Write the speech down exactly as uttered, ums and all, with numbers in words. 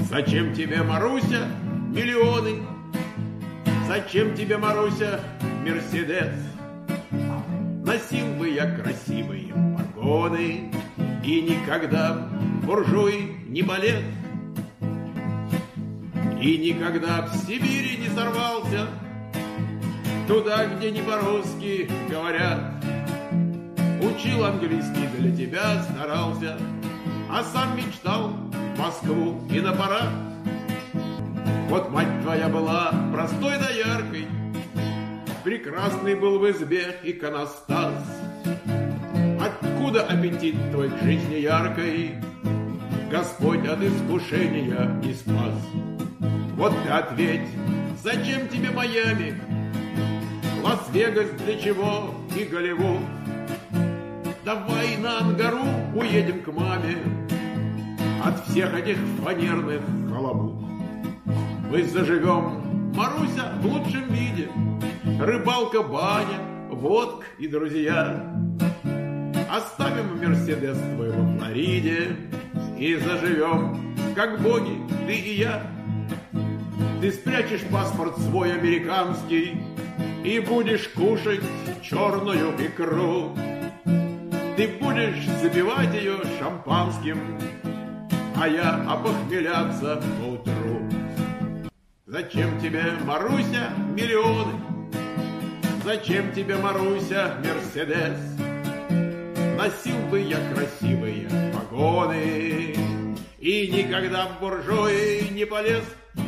Зачем тебе, Маруся, миллионы? Зачем тебе, Маруся, Мерседес? Носил бы я красивые погоны и никогда в буржуи не полез, и никогда в Сибири не сорвался туда, где не по-русски говорят. Учил английский, для тебя старался, а сам мечтал в Москву и на парад. Вот мать твоя была простой дояркой, прекрасный был в избе иконостас. Откуда аппетит твой к жизни яркой? Господь от искушения не спас. Вот ты ответь, зачем тебе Майами, Лас-Вегас для чего и Голливуд? Давай на Ангару уедем к маме от всех этих фанерных халабуд. Мы заживем, Маруся, в лучшем виде, рыбалка, баня, водка и друзья. Оставим Мерседес твой во Флориде и заживем, как боги, ты и я. Ты спрячешь паспорт свой американский и будешь кушать черную икру. Ты будешь запивать ее шампанским, а я опохмеляться поутру. Зачем тебе, Маруся, миллионы? Зачем тебе, Маруся, Мерседес? Носил бы я красивые погоны и никогда в буржуи не полез.